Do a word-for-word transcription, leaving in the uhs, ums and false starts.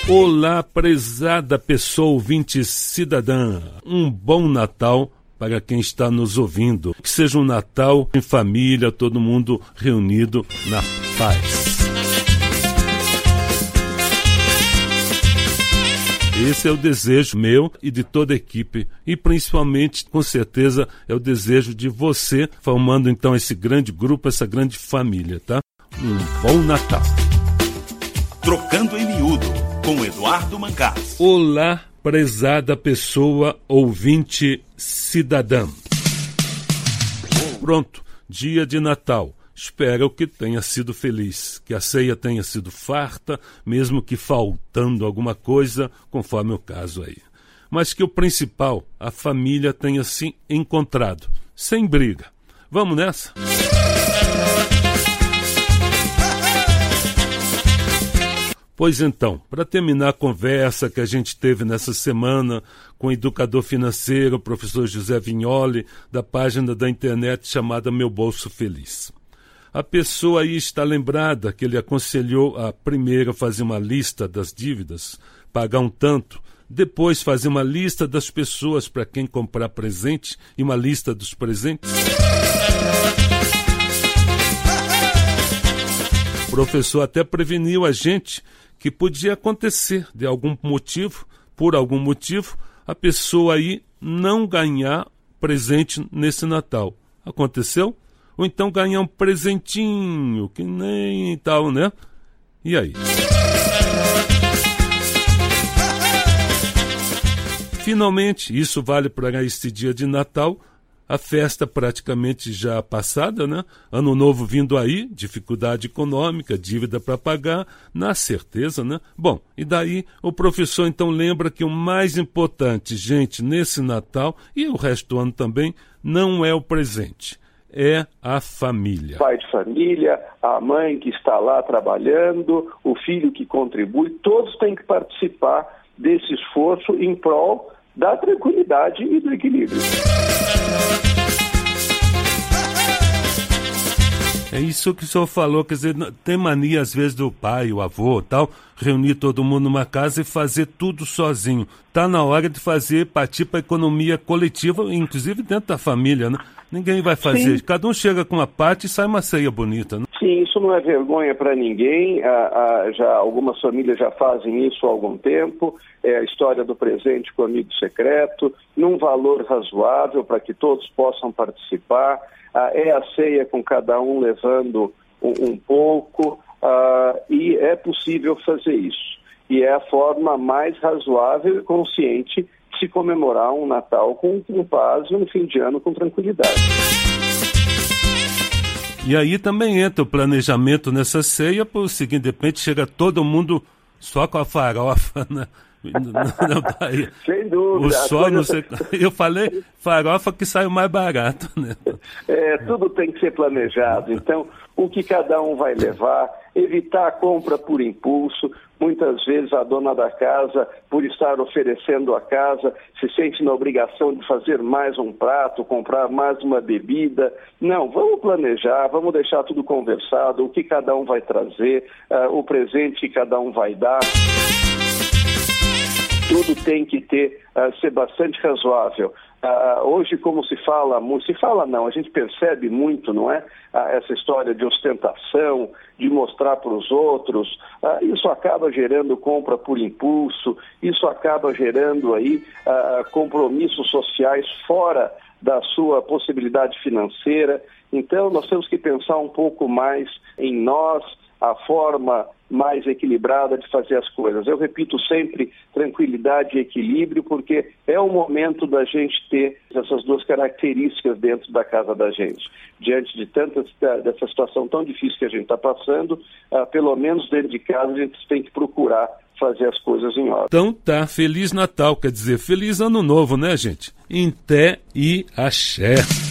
Olá, prezada pessoa ouvinte cidadã. Um bom Natal para quem está nos ouvindo. Que seja um Natal em família, todo mundo reunido na paz. Esse é o desejo meu e de toda a equipe e principalmente, com certeza, é o desejo de você, formando então esse grande grupo, essa grande família, tá? Um bom Natal. Trocando em Miúdo, com Eduardo Mancas. Olá, prezada pessoa ouvinte cidadã. Pronto, dia de Natal. Espero que tenha sido feliz, que a ceia tenha sido farta, mesmo que faltando alguma coisa, conforme o caso aí. Mas que o principal, a família tenha se encontrado, sem briga. Vamos nessa? Pois então, para terminar a conversa que a gente teve nessa semana com o educador financeiro, o professor José Vignoli, da página da internet chamada Meu Bolso Feliz. A pessoa aí está lembrada que ele aconselhou a primeiro fazer uma lista das dívidas, pagar um tanto, depois fazer uma lista das pessoas para quem comprar presente e uma lista dos presentes. O professor até preveniu a gente que podia acontecer de algum motivo, por algum motivo, a pessoa aí não ganhar presente nesse Natal. Aconteceu? Ou então ganhar um presentinho, que nem tal, né? E aí? Finalmente, isso vale para este dia de Natal, a festa praticamente já passada, né? Ano novo vindo aí, dificuldade econômica, dívida para pagar, na certeza, né? Bom, e daí o professor então lembra que o mais importante, gente, nesse Natal e o resto do ano também, não é o presente. É a família. Pai de família, a mãe que está lá trabalhando, o filho que contribui, todos têm que participar desse esforço em prol da tranquilidade e do equilíbrio. É isso que o senhor falou, quer dizer, tem mania às vezes do pai, o avô tal, reunir todo mundo numa casa e fazer tudo sozinho. Está na hora de fazer, partir para a economia coletiva, inclusive dentro da família, né? Ninguém vai fazer, Sim. Cada um chega com uma parte e sai uma ceia bonita, né? Sim, isso não é vergonha para ninguém, ah, ah, já, algumas famílias já fazem isso há algum tempo, é a história do presente com o amigo secreto, num valor razoável para que todos possam participar, ah, é a ceia com cada um levando um, um pouco, ah, e é possível fazer isso. E é a forma mais razoável e consciente de se comemorar um Natal com, com paz e um fim de ano com tranquilidade. E aí também entra o planejamento nessa ceia, por o seguinte, de repente chega todo mundo só com a farofa, né? Não, daí, sem dúvida. O só, não sei, eu falei farofa que sai mais barato, né? É, tudo tem que ser planejado. Então, o que cada um vai levar, evitar a compra por impulso. Muitas vezes a dona da casa, por estar oferecendo a casa, se sente na obrigação de fazer mais um prato, comprar mais uma bebida. Não, vamos planejar, vamos deixar tudo conversado, o que cada um vai trazer, uh, o presente que cada um vai dar. Tudo tem que ter, uh, ser bastante razoável. Uh, hoje, como se fala, se fala não, a gente percebe muito, não é? Uh, essa história de ostentação, de mostrar para os outros, uh, isso acaba gerando compra por impulso, isso acaba gerando aí uh, compromissos sociais fora da sua possibilidade financeira. Então, nós temos que pensar um pouco mais em nós, a forma mais equilibrada de fazer as coisas. Eu repito sempre, tranquilidade e equilíbrio, porque é o momento da gente ter essas duas características dentro da casa da gente. Diante de tanta, dessa situação tão difícil que a gente está passando, uh, pelo menos dentro de casa a gente tem que procurar fazer as coisas em ordem. Então tá, Feliz Natal, quer dizer, Feliz Ano Novo, né, gente? Em té e axé.